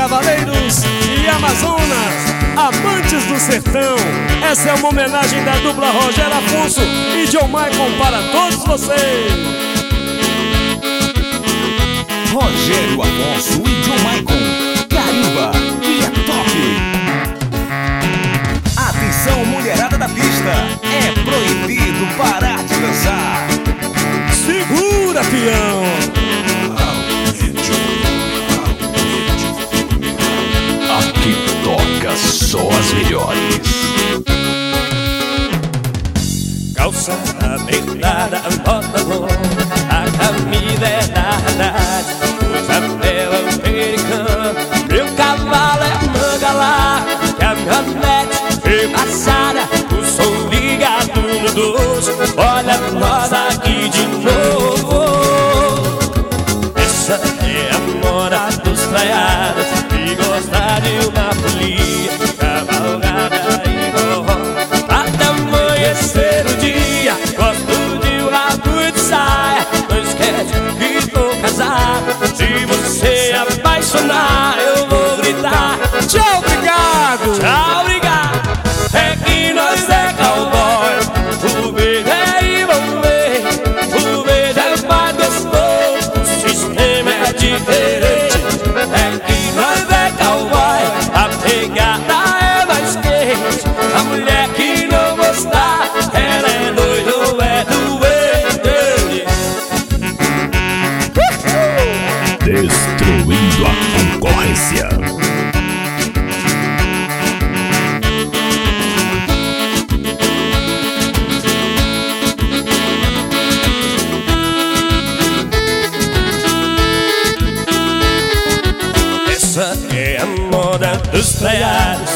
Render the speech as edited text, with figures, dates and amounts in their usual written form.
cavaleiros e amazonas, amantes do sertão. Essa é uma homenagem da dupla Rogério Afonso e John Michael para todos vocês. Rogério Afonso e John Michael, carimba e é top. Atenção, mulherada da pista, é proibido parar de dançar. Segura, peão! Aqui toca só as melhores. Calça apertada, bota longa, a camisa é da verdade, o chapéu é americano, meu cavalo é manga larga, que a caminhonete passada, o som ligado no 12, olha nós aqui de novo. Essa é a moda dos traiados, e gostar de uma folia, cavalgada e forró, até amanhecer o dia. Gosto de um rabo de saia, não esquece que tô casado. Se você apaixonar, eu vou gritar: tchau, obrigado! Tchau, obrigado! É que nós é cowboy, o beijo é envolver, o beijo é mais gostoso, o sistema é diferente. É que nós é cowboy, a pegada é mais quente, a mulher que não gostar, ela é doida ou é doente. Destruindo a concorrência. Essa é a moda dos traiados,